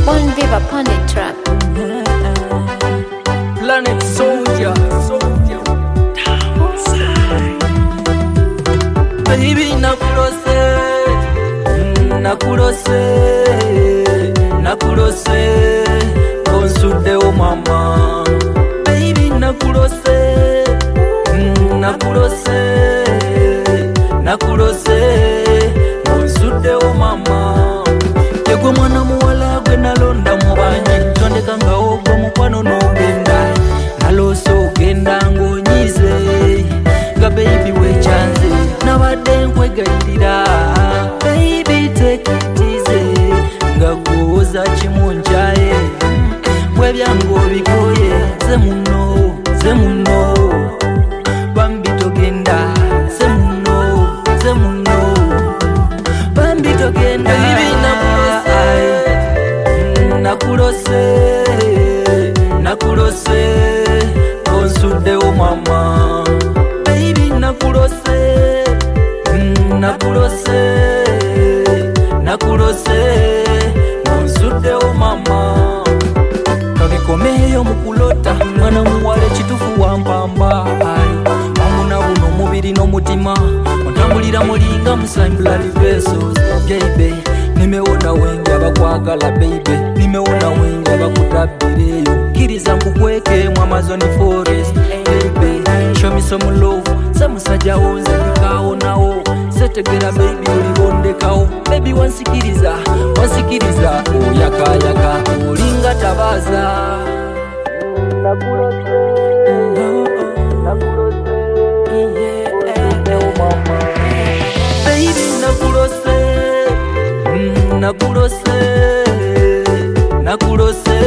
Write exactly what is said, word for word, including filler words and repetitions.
One Viva upon the track. Planet Soldier, Soldier. Baby nakulose, nakulose, nakulose, onsudde o mama. Baby nakulose, nakulose, nakulose, onsudde o mama. Yegwe mwana muwala gwe nalonda mu banyi, tondeka nga ogwo mukwano n'ogenda, nalose ogenda ng'onyize, nga baby wekyanze nabadde nkwegayirira. Baby take it easy, nga gwowoza kimu nkyaye, bwe byange obigoye, ze muno, ze muno, bambi togenda, ze muno, ze muno, bambi togenda. Baby nakulose, nakulose, onsudde o mama. Baby nakulose, nakulose, nakulose, onsudde o mama. Kakikomeyo mukulota, mwana muwala ekitufu wampamba. Wamuna buno omubiri n'omutima, ontambulira mulinga musambula livesos. Baby nimewona wengi abakwagala baby, nimewona wengi abakutabbireyo, kkiriza nkukweke mu Amazon forest. Baby show me some love, se musajja wonze ndikaawonawo, setegera baby olibondekawo. Baby wansikiriza, wansikiriza, oyakayaka olinga tabaza. Nakulose, nakulose, baby nakulose, nakulose, nakulose,